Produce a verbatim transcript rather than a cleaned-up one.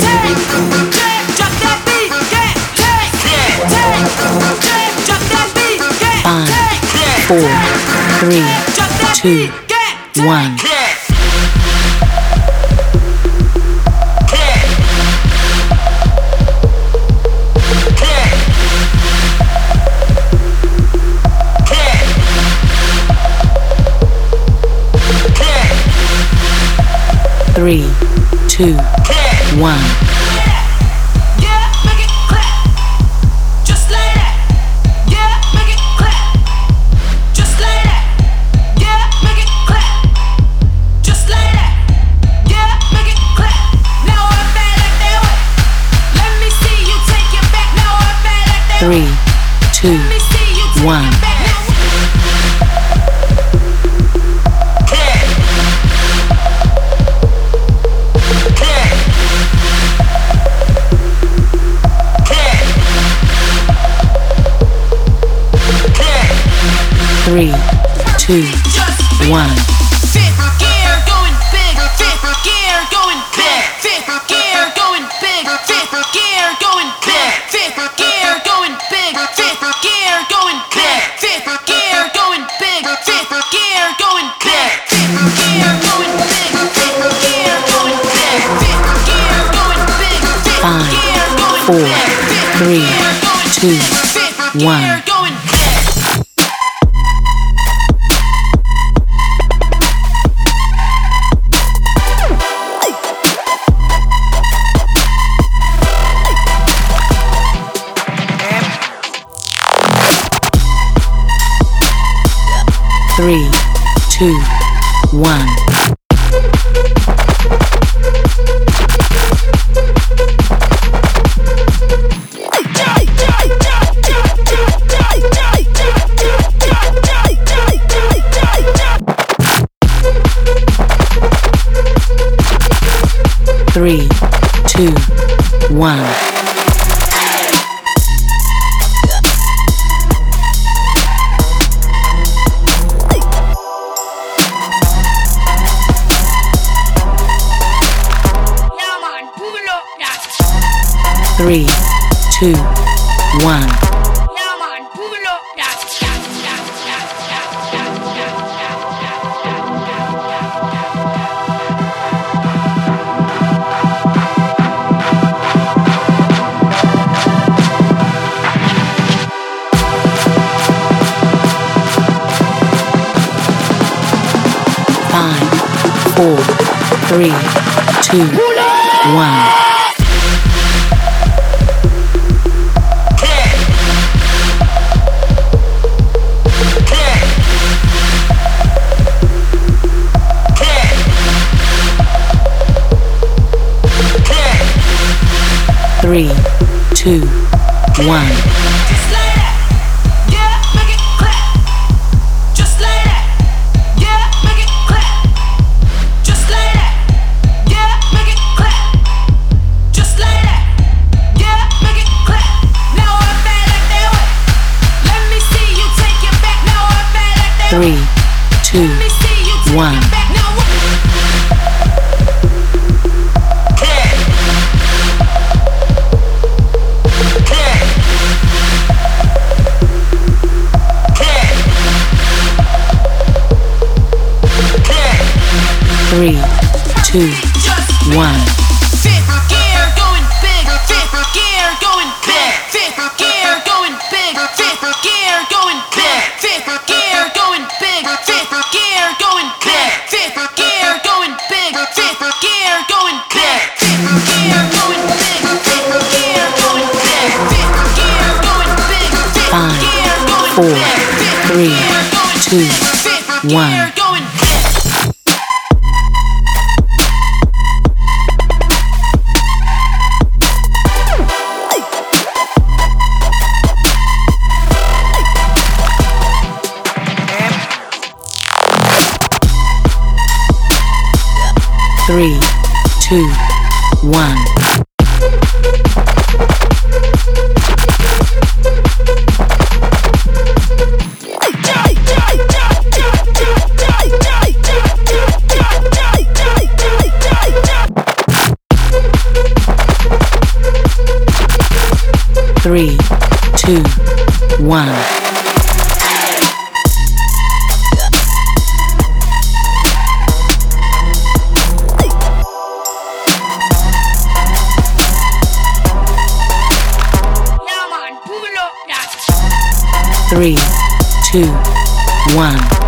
Four, three, two, one. Three, two, one. Three, two, one. Three, two, one. Fifth gear going big, fifth gear going big, fifth gear going big, fifth gear going big, fifth gear going big, fifth gear going big, fifth gear going big, fifth gear going big, fifth gear going big, fifth gear going big, fifth gear going big, Five, four, three, two, one. Three, two, one. Three, two, one. Three, two, one. Five, four, three, two, one. Three, two, one. Just like that, yeah, make it clap. Just like that, yeah, make it clap. Just like that, yeah, make it clap. Just like that, yeah, make it clap. Now I'm back like that way. Let me see you take it back. Now I'm back like that way. Three, two, Let me see you take one. it back. Now Three, two, one. Fifth gear going big, fifth gear going big, fifth gear going big, fifth gear going big, fifth gear going big, fifth gear going big, fifth gear going big, fifth gear going big, fifth gear going big, fifth gear going big, fifth gear going big, fifth Five, gear going four, big, three, two, one. Three, two, one. Three, two, one. Three, two, one.